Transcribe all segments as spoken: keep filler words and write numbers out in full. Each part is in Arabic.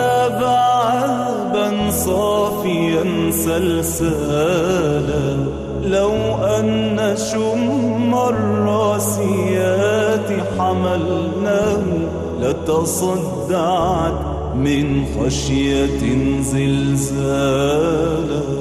وهاب عذبا صافيا سلسالا، لو أن شم الراسيات حملناه لتصدعت من خشية زلزالا.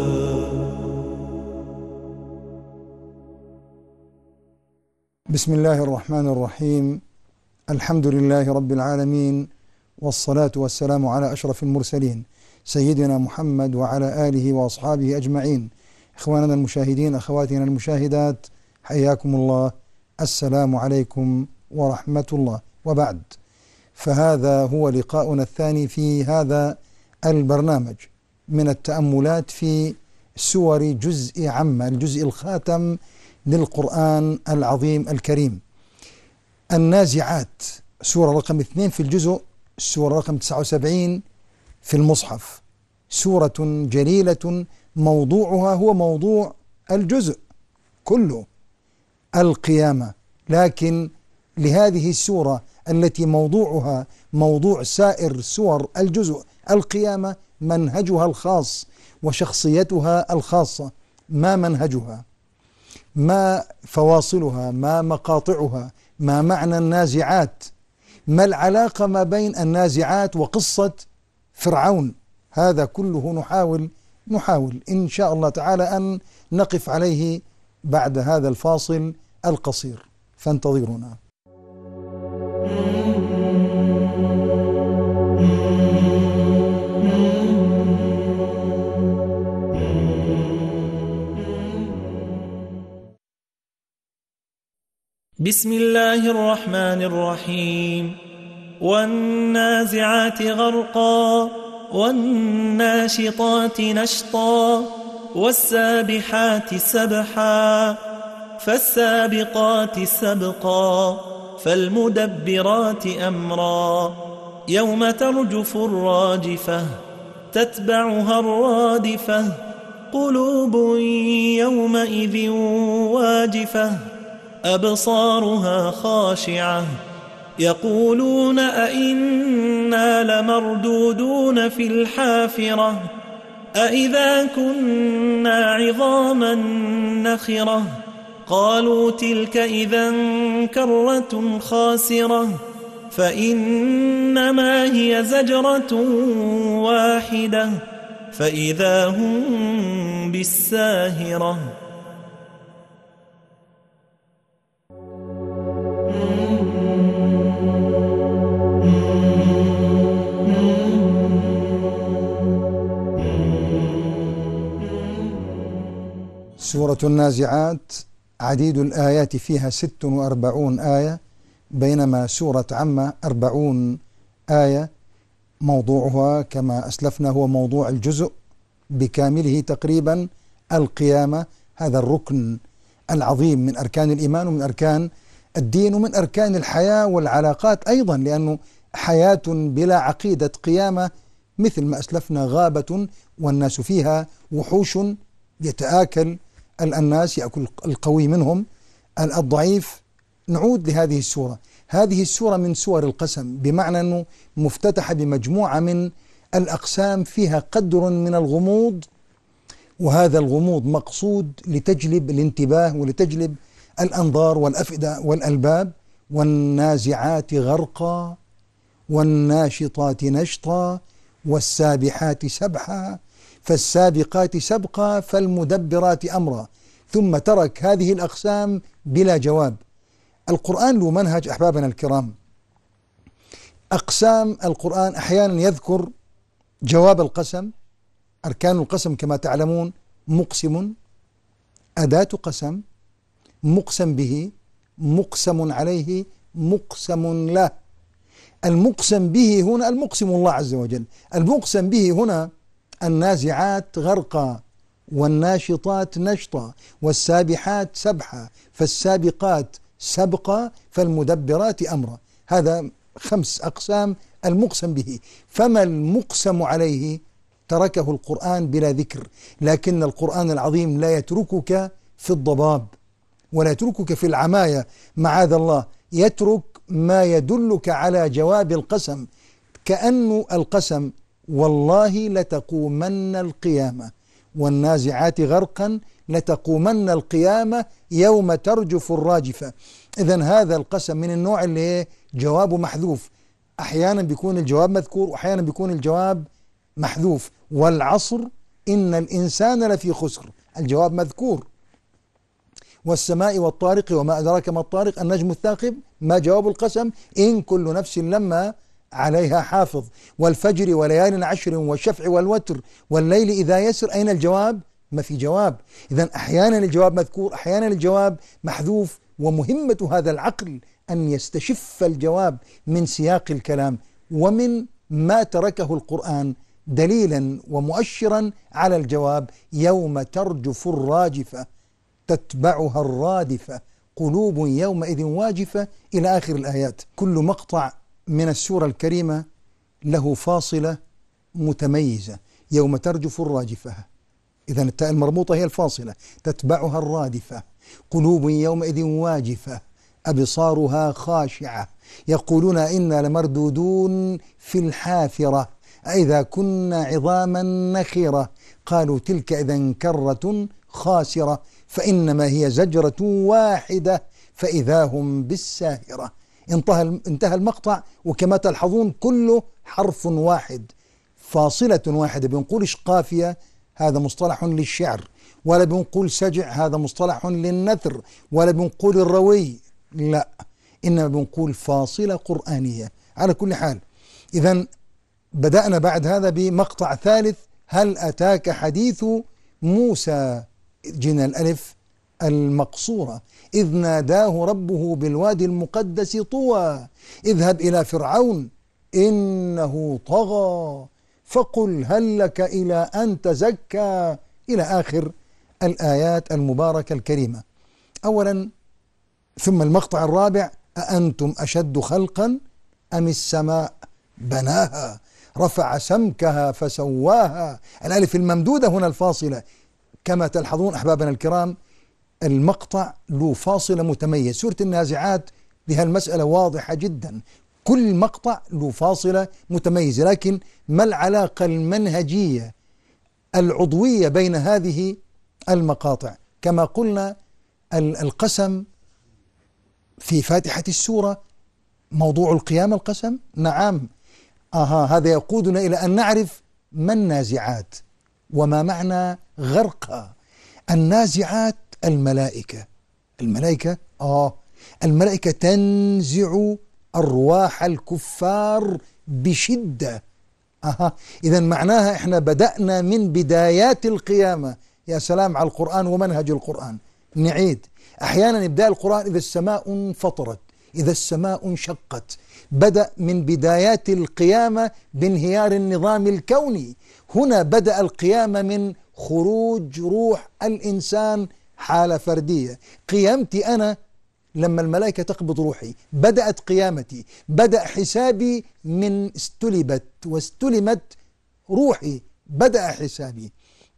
بسم الله الرحمن الرحيم. الحمد لله رب العالمين، والصلاة والسلام على أشرف المرسلين سيدنا محمد وعلى آله وأصحابه أجمعين. إخواننا المشاهدين، أخواتنا المشاهدات، حياكم الله. السلام عليكم ورحمة الله. وبعد، فهذا هو لقاؤنا الثاني في هذا البرنامج من التأملات في سور جزء عامة، الجزء الخاتم للقرآن العظيم الكريم. النازعات، سورة رقم اثنين في الجزء، سورة رقم تسعة وسبعين في المصحف. سورة جليلة موضوعها هو موضوع الجزء كله، القيامة، لكن لهذه السورة التي موضوعها موضوع سائر سور الجزء القيامة منهجها الخاص وشخصيتها الخاصة. ما منهجها؟ ما فواصلها؟ ما مقاطعها؟ ما معنى النازعات؟ ما العلاقة ما بين النازعات وقصة فرعون؟ هذا كله نحاول نحاول إن شاء الله تعالى أن نقف عليه بعد هذا الفاصل القصير، فانتظرونا. بسم الله الرحمن الرحيم. والنازعات غرقا، والناشطات نشطا، والسابحات سبحا، فالسابقات سبقا، فالمدبرات أمرا، يوم ترجف الراجفة تتبعها الرادفة، قلوب يومئذ واجفة، أبصارها خاشعة، يقولون أئنا لمردودون في الحافرة، أئذا كنا عظاما نخرة، قالوا تلك إذا كرة خاسرة، فإنما هي زجرة واحدة فإذا هم بالساهرة. سورة النازعات عديد الآيات فيها ست وأربعون آية، بينما سورة عامة أربعون آية. موضوعها كما أسلفنا هو موضوع الجزء بكامله تقريبا، القيامة. هذا الركن العظيم من أركان الإيمان ومن أركان الدين ومن أركان الحياة والعلاقات أيضا، لأنه حياة بلا عقيدة قيامة مثل ما أسلفنا غابة والناس فيها وحوش، يتآكل الناس، يأكل القوي منهم الضعيف. نعود لهذه السورة. هذه السورة من سور القسم، بمعنى أنه مفتتحة بمجموعة من الأقسام فيها قدر من الغموض، وهذا الغموض مقصود لتجلب الانتباه ولتجلب الأنظار والأفئدة والألباب. والنازعات غرقا، والناشطات نشطا، والسابحات سبحا، فالسابقات سبقا، فالمدبرات أمرا. ثم ترك هذه الأقسام بلا جواب. القرآن له منهج أحبابنا الكرام. أقسام القرآن أحيانا يذكر جواب القسم. أركان القسم كما تعلمون: مقسم، أداة قسم، مقسم به، مقسم عليه، مقسم له. المقسم به هنا المقسم الله عز وجل. المقسم به هنا النازعات غرقا، والناشطات نشطا، والسابحات سبحا، فالسابقات سبقا، فالمدبرات أمرا. هذا خمس أقسام المقسم به. فما المقسم عليه تركه القرآن بلا ذكر، لكن القرآن العظيم لا يتركك في الضباب ولا يتركك في العماية، معاذ الله، يترك ما يدلك على جواب القسم، كأن القسم والله لتقومن القيامة، والنازعات غرقا لتقومن القيامة يوم ترجف الراجفة. إذن هذا القسم من النوع اللي جوابه محذوف، أحيانا بيكون الجواب مذكور وأحيانا بيكون الجواب محذوف. والعصر إن الإنسان لفي خسر، الجواب مذكور. والسماء والطارق وما أدراك ما الطارق النجم الثاقب، ما جواب القسم؟ إن كل نفس لما عليها حافظ. والفجر وليال عشر والشفع والوتر والليل إذا يسر، أين الجواب؟ ما في جواب. إذن أحيانا الجواب مذكور أحيانا الجواب محذوف. ومهمة هذا العقل أن يستشف الجواب من سياق الكلام ومن ما تركه القرآن دليلا ومؤشرا على الجواب. يوم ترجف الراجفة تتبعها الرادفة قلوب يومئذ واجفة إلى آخر الآيات. كل مقطع من السورة الكريمة له فاصلة متميزة. يوم ترجف الراجفة، إذن التاء المربوطة هي الفاصلة، تتبعها الرادفة قلوب يومئذ واجفة أبصارها خاشعة يقولون إنا لمردودون في الحافرة أإذا كنا عظاما نخرة قالوا تلك إذن كرة خاسرة فإنما هي زجرة واحدة فإذا هم بالساهرة. انتهى انتهى المقطع، وكما تلحظون كله حرف واحد، فاصلة واحدة. بنقولش قافية، هذا مصطلح للشعر، ولا بنقول سجع، هذا مصطلح للنثر، ولا بنقول الروي، لا، إنما بنقول فاصلة قرآنية. على كل حال، إذن بدأنا بعد هذا بمقطع ثالث، هل أتاك حديث موسى؟ جينا الألف المقصورة، إذ ناداه ربه بالوادي المقدس طوى اذهب إلى فرعون إنه طغى فقل هل لك إلى أن تزكى، إلى آخر الآيات المباركة الكريمة. أولا، ثم المقطع الرابع، أأنتم أشد خلقا أم السماء بناها رفع سمكها فسواها. الألف الممدودة هنا الفاصلة. كما تلحظون أحبابنا الكرام، المقطع له فاصلة متميز. سورة النازعات بها المسألة واضحة جدا، كل مقطع له فاصلة متميزة، لكن ما العلاقة المنهجية العضوية بين هذه المقاطع؟ كما قلنا القسم في فاتحة السورة موضوع القيامة القسم، نعم. آها، هذا يقودنا إلى أن نعرف ما النازعات وما معنى غرقها. النازعات الملائكة، الملائكة آه الملائكة تنزع أرواح الكفار بشدة. آها، إذن معناها إحنا بدأنا من بدايات القيامة. يا سلام على القرآن ومنهج القرآن. نعيد، أحيانا يبدأ القرآن إذا السماء انفطرت، إذا السماء انشقت، بدأ من بدايات القيامة بانهيار النظام الكوني. هنا بدأ القيامة من خروج روح الإنسان حالة فردية. قيامتي أنا لما الملائكة تقبض روحي، بدأت قيامتي، بدأ حسابي من استلبت واستلمت روحي، بدأ حسابي.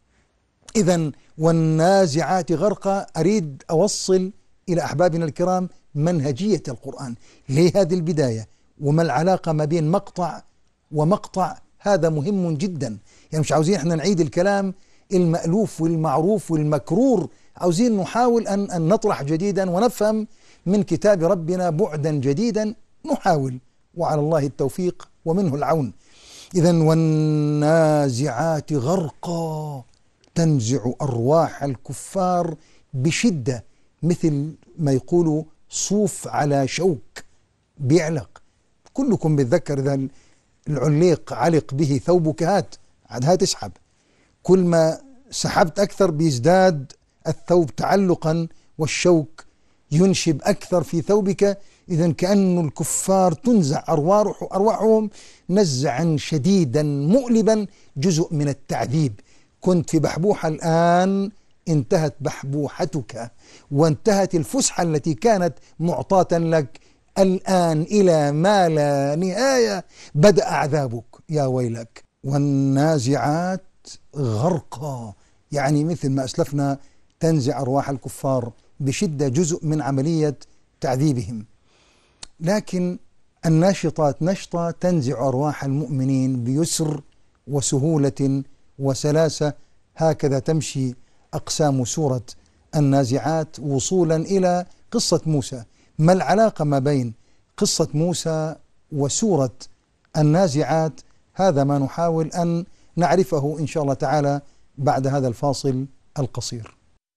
إذن والنازعات غرقا، أريد أوصل إلى أحبابنا الكرام منهجية القرآن. ليه هذه البداية؟ وما العلاقة ما بين مقطع ومقطع؟ هذا مهم جدا. يعني مش عاوزين احنا نعيد الكلام المألوف والمعروف والمكرور، عاوزين نحاول أن, أن نطرح جديدا ونفهم من كتاب ربنا بعدا جديدا، نحاول، وعلى الله التوفيق ومنه العون. إذن والنازعات غرقا تنزع أرواح الكفار بشدة، مثل ما يقولوا صوف على شوك بيعلق. كلكم بتذكر إذا العليق علق به ثوبك هات، عاد هات اسحب، كل ما سحبت أكثر بيزداد الثوب تعلقا والشوك ينشب أكثر في ثوبك. إذن كأن الكفار تنزع أرواح أرواحهم نزعا شديدا مؤلبا، جزء من التعذيب. كنت في بحبوحة، الآن انتهت بحبوحتك، وانتهت الفسحة التي كانت معطاة لك، الآن إلى ما لا نهاية بدأ عذابك، يا ويلك. والنازعات غرقا، يعني مثل ما أسلفنا تنزع أرواح الكفار بشدة، جزء من عملية تعذيبهم. لكن الناشطات نشطة تنزع أرواح المؤمنين بيسر وسهولة وسلاسة. هكذا تمشي أقسام سورة النازعات وصولا إلى قصة موسى. ما العلاقة ما بين قصة موسى وسورة النازعات؟ هذا ما نحاول أن نعرفه إن شاء الله تعالى بعد هذا الفاصل القصير.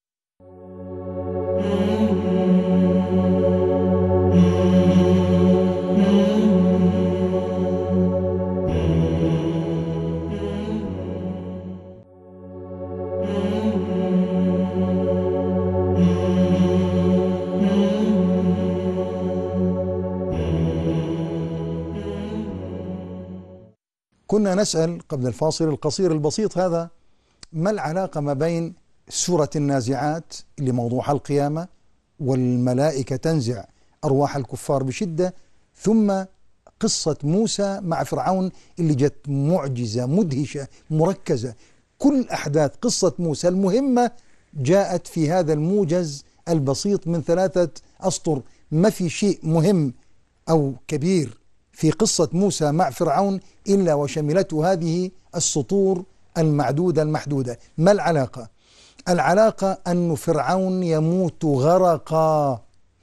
كنا نسأل قبل الفاصل القصير البسيط هذا: ما العلاقة ما بين سورة النازعات اللي موضوعها القيامة والملائكة تنزع أرواح الكفار بشدة، ثم قصة موسى مع فرعون اللي جت معجزة مدهشة مركزة؟ كل أحداث قصة موسى المهمة جاءت في هذا الموجز البسيط من ثلاثة أسطر. ما في شيء مهم أو كبير في قصة موسى مع فرعون إلا وشملته هذه السطور المعدودة المحدودة. ما العلاقة؟ العلاقة أن فرعون يموت غرقا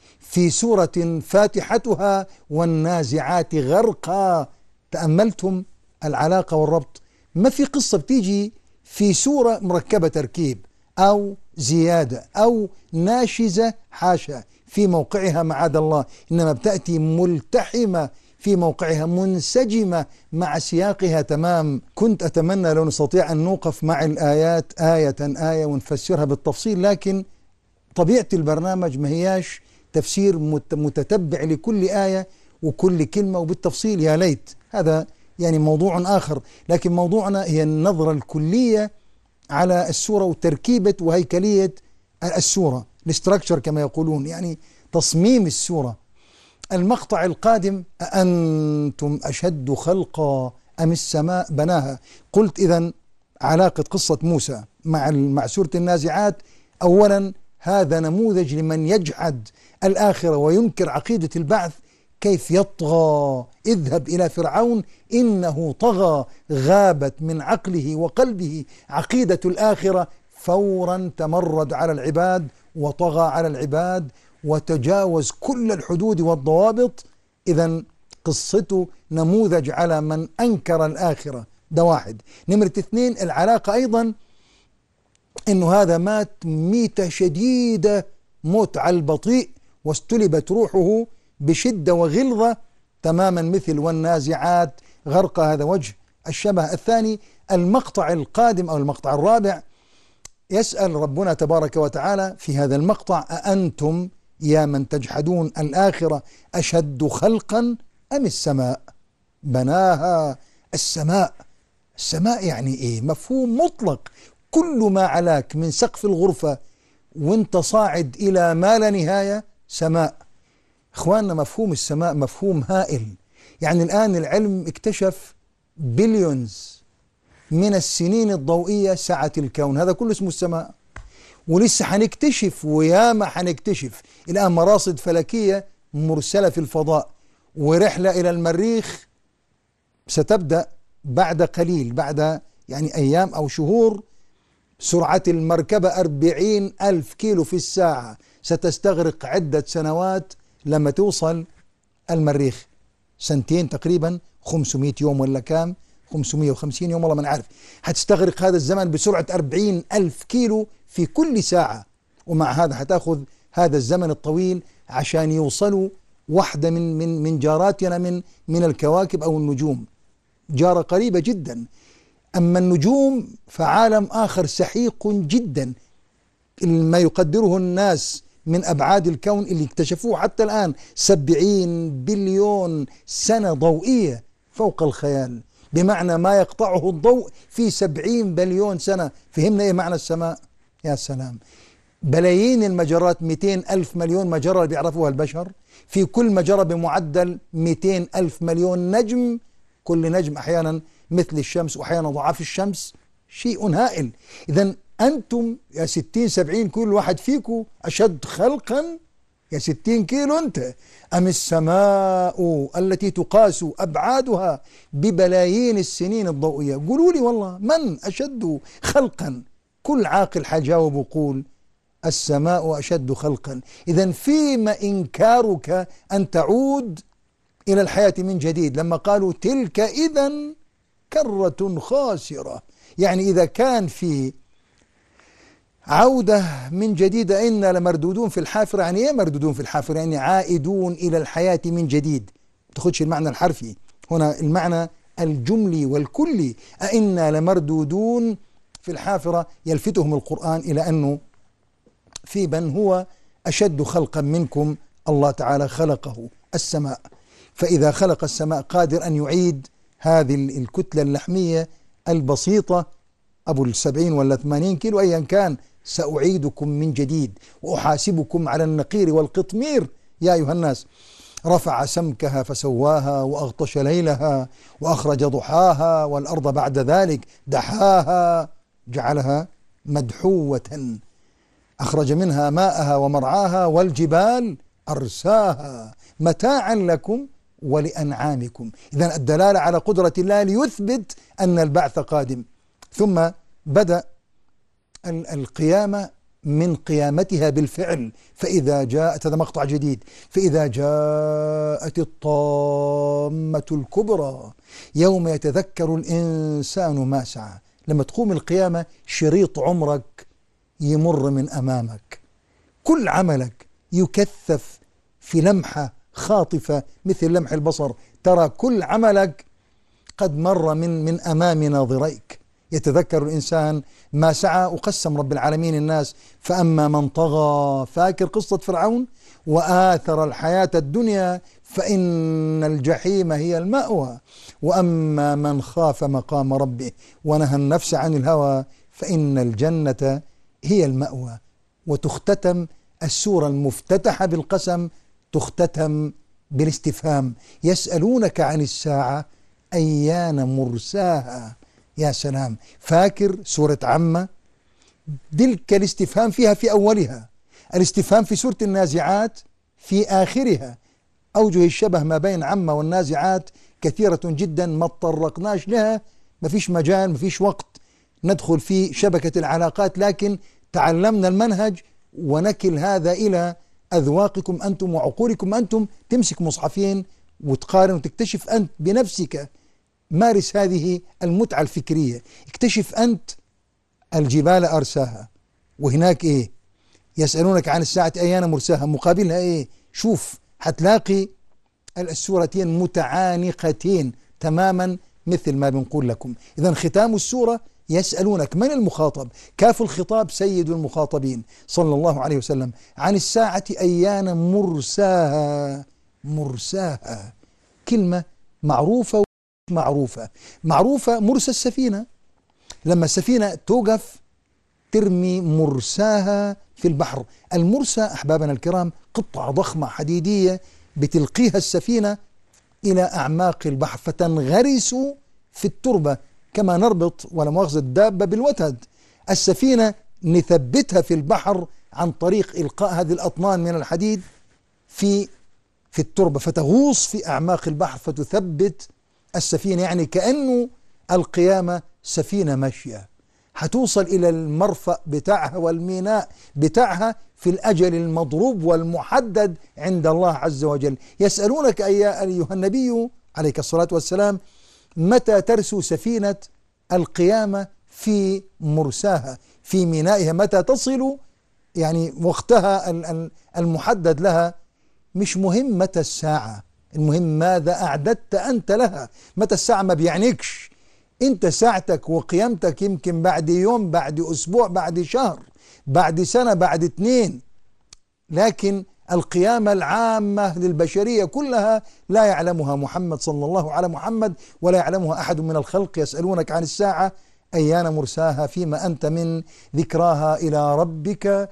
في سورة فاتحتها والنازعات غرقا. تأملتم العلاقة والربط؟ ما في قصة بتيجي في سورة مركبة تركيب أو زيادة أو ناشزة حاشا في موقعها معاذ الله، إنما بتأتي ملتحمة في موقعها منسجمة مع سياقها تمام. كنت أتمنى لو نستطيع أن نوقف مع الآيات آية آية ونفسرها بالتفصيل، لكن طبيعة البرنامج ما هياش تفسير متتبع لكل آية وكل كلمة وبالتفصيل. يا ليت هذا يعني موضوع آخر، لكن موضوعنا هي النظرة الكلية على السورة وتركيبة وهيكلية السورة، الاستراكشر كما يقولون، يعني تصميم السورة. المقطع القادم: أأنتم أشد خلقا أم السماء بناها. قلت إذن علاقة قصة موسى مع مع سورة النازعات. أولا هذا نموذج لمن يجحد الآخرة وينكر عقيدة البعث، كيف يطغى. اذهب إلى فرعون إنه طغى، غابت من عقله وقلبه عقيدة الآخرة، فورا تمرد على العباد وطغى على العباد وتجاوز كل الحدود والضوابط. إذن قصته نموذج على من أنكر الآخرة. ده واحد. نمرة اثنين، العلاقة أيضا إنه هذا مات ميتة شديدة، موت على البطيء، واستلبت روحه بشدة وغلظة تماما مثل والنازعات غرق. هذا وجه الشبه الثاني. المقطع القادم أو المقطع الرابع يسأل ربنا تبارك وتعالى في هذا المقطع: أأنتم يا من تجحدون الآخرة أشد خلقا أم السماء بناها. السماء السماء يعني إيه؟ مفهوم مطلق، كل ما علاك من سقف الغرفة وانت صاعد إلى ما لا نهاية سماء. إخواننا مفهوم السماء مفهوم هائل. يعني الآن العلم اكتشف بليونز من السنين الضوئية سعة الكون، هذا كله اسمه السماء. ولسه حنكتشف وياما حنكتشف. الآن مراصد فلكية مرسلة في الفضاء ورحلة إلى المريخ ستبدأ بعد قليل، بعد يعني أيام أو شهور. سرعة المركبة أربعين ألف كيلو في الساعة، ستستغرق عدة سنوات لما توصل المريخ، سنتين تقريبا، خمسمائة يوم ولا كام، خمسمائة وخمسين يوم والله ما نعرف. هتستغرق هذا الزمن بسرعة أربعين ألف كيلو في كل ساعة، ومع هذا هتاخذ هذا الزمن الطويل عشان يوصلوا واحدة من من من جاراتنا من من الكواكب أو النجوم، جارة قريبة جدا. أما النجوم فعالم آخر سحيق جدا، ما يقدره الناس من أبعاد الكون اللي اكتشفوه حتى الآن سبعين بليون سنة ضوئية، فوق الخيال، بمعنى ما يقطعه الضوء في سبعين بليون سنة. فهمنا إيه معنى السماء؟ يا سلام، بلايين المجرات، مئتين ألف مليون مجرة اللي بيعرفوها البشر، في كل مجرة بمعدل مئتين ألف مليون نجم، كل نجم أحيانا مثل الشمس وأحيانا ضعاف الشمس، شيء هائل. إذن أنتم يا ستين سبعين كل واحد فيكم أشد خلقا يا ستين كيلو أنت، أم السماء التي تقاس أبعادها ببلايين السنين الضوئية؟ قولوا لي والله من أشد خلقا؟ كل عاقل حجاوب وقول السماء أشد خلقا. إذن فيما إنكارك أن تعود إلى الحياة من جديد لما قالوا تلك إذن كرة خاسرة؟ يعني إذا كان في عودة من جديد إنا لمردودون في الحافرة، يعني إيه مردودون في الحافرة؟ يعني عائدون إلى الحياة من جديد. ما تاخدش المعنى الحرفي هنا، المعنى الجملي والكلي. أئنا لمردودون في الحافرة يلفتهم القرآن إلى أنه في من هو أشد خلقا منكم الله تعالى خلقه السماء، فإذا خلق السماء قادر أن يعيد هذه الكتلة اللحمية البسيطة أبو السبعين ولا ثمانين كيلو أيا كان، سأعيدكم من جديد وأحاسبكم على النقير والقطمير يا أيها الناس. رفع سمكها فسواها وأغطش ليلها وأخرج ضحاها والأرض بعد ذلك دحاها جعلها مدحوة أخرج منها ماءها ومرعاها والجبال أرساها متاعا لكم ولأنعامكم. إذن الدلالة على قدرة الله ليثبت أن البعث قادم. ثم بدأ القيامة من قيامتها بالفعل، فإذا جاءت، هذا مقطع جديد، فإذا جاءت الطامة الكبرى يوم يتذكر الإنسان ما سعى. لما تقوم القيامة شريط عمرك يمر من أمامك، كل عملك يكثف في لمحة خاطفة مثل لمح البصر، ترى كل عملك قد مر من من أمام ناظريك. يتذكر الإنسان ما سعى، وقسم رب العالمين الناس فأما من طغى، فاكر قصة فرعون، وآثر الحياة الدنيا فإن الجحيم هي المأوى، وأما من خاف مقام ربه ونهى النفس عن الهوى فإن الجنة هي المأوى. وتختتم السورة المفتتحة بالقسم، تختتم بالاستفهام، يسألونك عن الساعة أيان مرساها. يا سلام، فاكر سورة عمة؟ تلك الاستفهام فيها في أولها، الاستفهام في سورة النازعات في آخرها. أوجه الشبه ما بين عمة والنازعات كثيرة جدا، ما تطرقناش لها، ما فيش مجال، ما فيش وقت ندخل في شبكة العلاقات، لكن تعلمنا المنهج ونكل هذا إلى أذواقكم أنتم وعقولكم أنتم. تمسك مصحفين وتقارن وتكتشف أنت بنفسك. مارس هذه المتعة الفكرية، اكتشف أنت الجبال أرساها، وهناك إيه؟ يسألونك عن الساعة أيان مرساها، مقابلها إيه؟ شوف، هتلاقي السورتين متعانقتين تماما مثل ما بنقول لكم. إذن ختام السورة يسألونك، من المخاطب؟ كاف الخطاب سيد المخاطبين صلى الله عليه وسلم، عن الساعة أيان مرساها. مرساها كلمة معروفة معروفة معروفة مرسى السفينة، لما السفينة توقف ترمي مرساها في البحر. المرسى أحبابنا الكرام قطعة ضخمة حديدية بتلقيها السفينة إلى أعماق البحر فتنغرس في التربة، كما نربط ولا مؤاخذة الدابة بالوتد. السفينة نثبتها في البحر عن طريق إلقاء هذه الأطنان من الحديد في في التربة فتغوص في أعماق البحر فتثبت السفينة. يعني كأنه القيامة سفينة ماشية هتوصل إلى المرفأ بتاعها والميناء بتاعها في الأجل المضروب والمحدد عند الله عز وجل. يسألونك أيها النبي عليك الصلاة والسلام متى ترسو سفينة القيامة في مرساها في مينائها، متى تصل يعني وقتها المحدد لها. مش مهم متى الساعة، المهم ماذا أعددت أنت لها. متى الساعة ما بيعنيكش، أنت ساعتك وقيامتك يمكن بعد يوم، بعد أسبوع، بعد شهر، بعد سنة، بعد اتنين، لكن القيامة العامة للبشرية كلها لا يعلمها محمد صلى الله على محمد ولا يعلمها أحد من الخلق. يسألونك عن الساعة أيان مرساها فيما أنت من ذكراها إلى ربك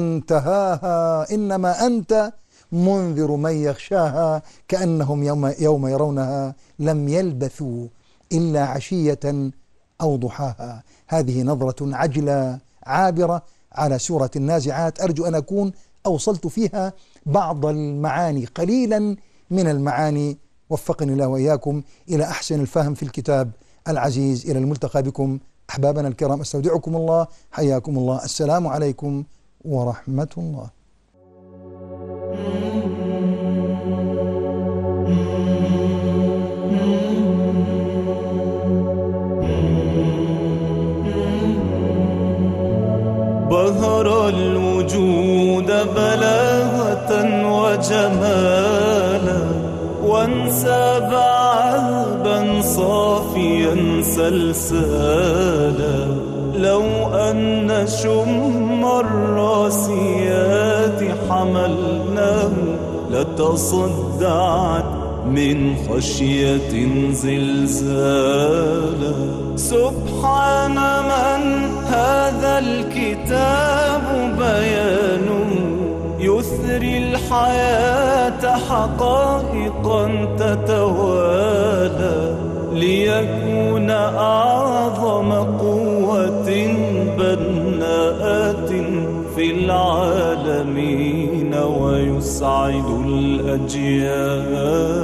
منتهاها إنما أنت منذر من يخشاها كأنهم يوم, يوم يرونها لم يلبثوا إلا عشية أو ضحاها. هذه نظرة عجلة عابرة على سورة النازعات، أرجو أن أكون أوصلت فيها بعض المعاني، قليلا من المعاني. وفقني الله وإياكم إلى أحسن الفهم في الكتاب العزيز. إلى الملتقى بكم أحبابنا الكرام، أستودعكم الله، حياكم الله، السلام عليكم ورحمة الله. بهر الوجود بلاغة وجمالا، وانساب عذبا صافيا سلسالا. لو أن شم الراسيات حملناه لتصدعت من خشية زلزالا. سبحان من هذا الكتاب بيانه يثري الحياة حقائقا تتوالى، ليكون أعظم قوة بناءة في العالمين ويسعد الأجيال.